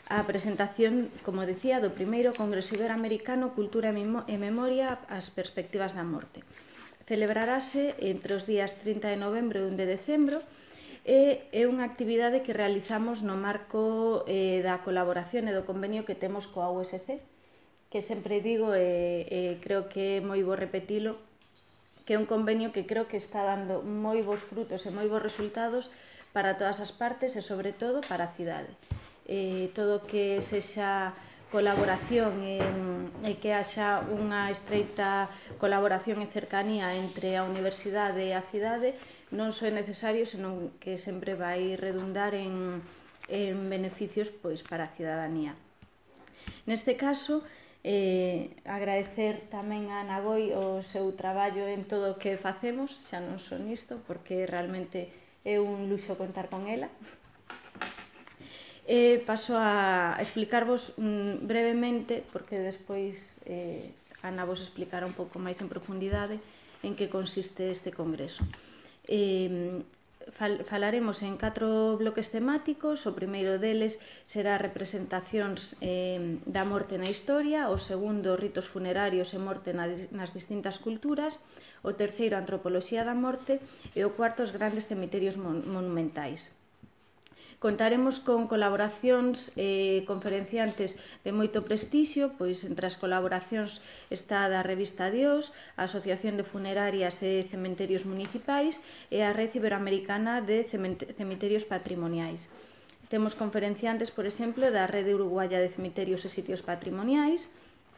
a presentación, como decía, do primeiro Congreso Iberoamericano Cultura e Memoria, as perspectivas da morte. Celebrarase entre os días 30 de novembro e 1 de decembro e é unha actividade que realizamos no marco da colaboración e do convenio que temos coa USC, que sempre digo e creo que é moi bo repetilo, que é un convenio que creo que está dando moi bons frutos e moi bons resultados para todas as partes e, sobre todo, para a cidade. Todo que sexa colaboración e que haxa unha estreita colaboración e cercanía entre a universidade e a cidade non só é necesario, senón que sempre vai redundar en beneficios para a cidadanía. Neste caso, agradecer tamén a Ana Boi o seu traballo en todo o que facemos, xa non só nisto, porque realmente é un luxo contar con ela. Paso a explicarvos brevemente, porque despois Ana vos explicará un pouco máis en profundidade en que consiste este congreso. Falaremos en 4 bloques temáticos. O primeiro deles será representacións da morte na historia, o segundo, ritos funerarios e morte nas distintas culturas, o terceiro, antropoloxía da morte e o cuarto, os grandes cemiterios monumentais. Contaremos con colaboracións conferenciantes de moito prestixio, pois entre as colaboracións está a da revista Dios, a Asociación de Funerarias e Cementerios Municipais e a Red Iberoamericana de Cemiterios Patrimoniais. Temos conferenciantes, por exemplo, da Rede Uruguaya de Cemiterios e Sitios Patrimoniais.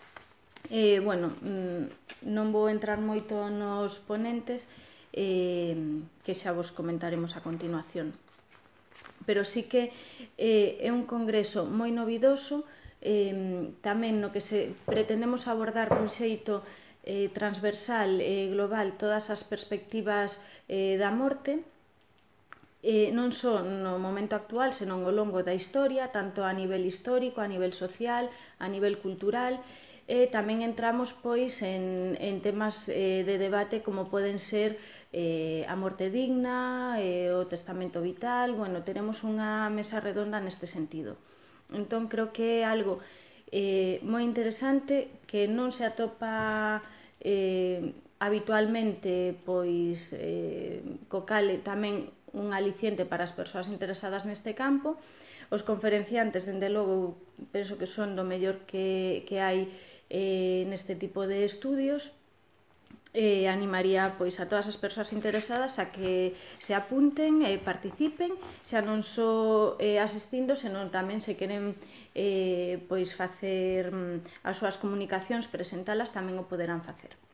Non vou entrar moito nos ponentes, que xa vos comentaremos a continuación. Pero sí que é un congreso moi novidoso, tamén no que pretendemos abordar dun xeito transversal e global todas as perspectivas da morte, non só no momento actual, senón ao longo da historia, tanto a nivel histórico, a nivel social, a nivel cultural, e tamén entramos en temas de debate como poden ser a morte digna, o testamento vital. Teremos unha mesa redonda neste sentido. Entón, creo que é algo moi interesante que non se atopa habitualmente, pois co cal tamén un aliciente para as persoas interesadas neste campo. Os conferenciantes, dende logo, penso que son do mellor que hai neste tipo de estudios. Animaría a todas as persoas interesadas a que se apunten e participen, xa non só asistindo, senón tamén se queren facer as súas comunicacións, presentalas, tamén o poderán facer.